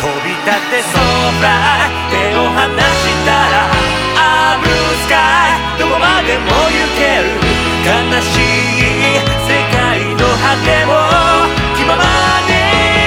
び立てソーラー手を離したらブルースカイどこまでも行ける悲しい世界の果てを気ままに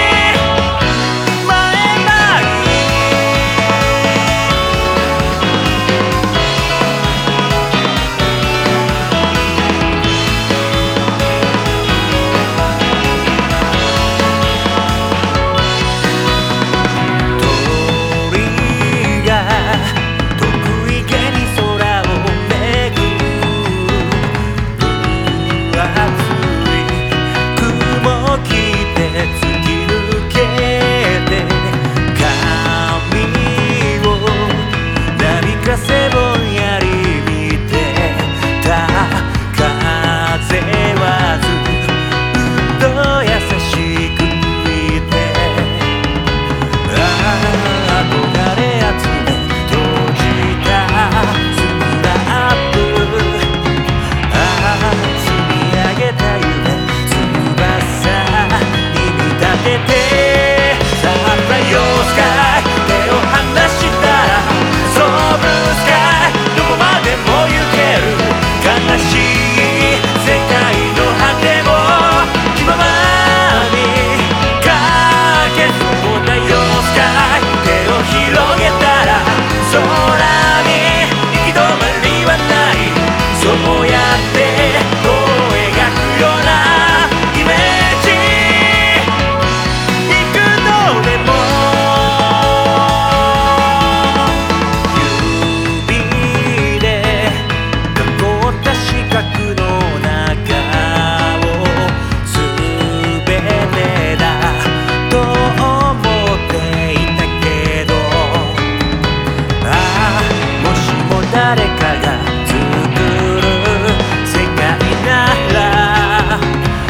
誰かが作る世界なら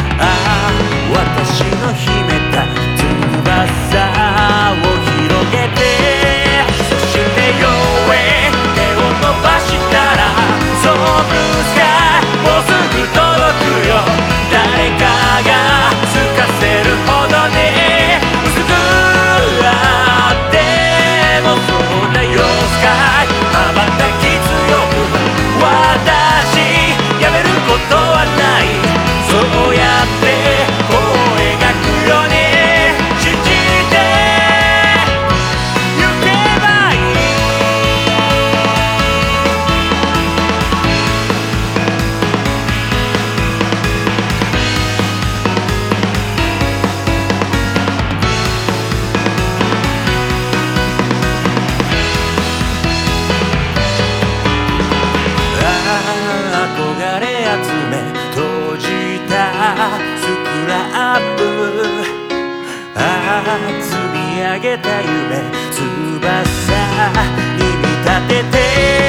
私の秘めた翼を広げてそして夜へ手を伸ばしたらそうブルースカイもうすぐ届くよ誰かが透かせるほどに薄くあってもそんな夜スカイ羽ばたき私やめることはないそうやってこう描くように信じてゆけばいい憧れ集め閉じたスクラップ積み上げた夢翼に見立てて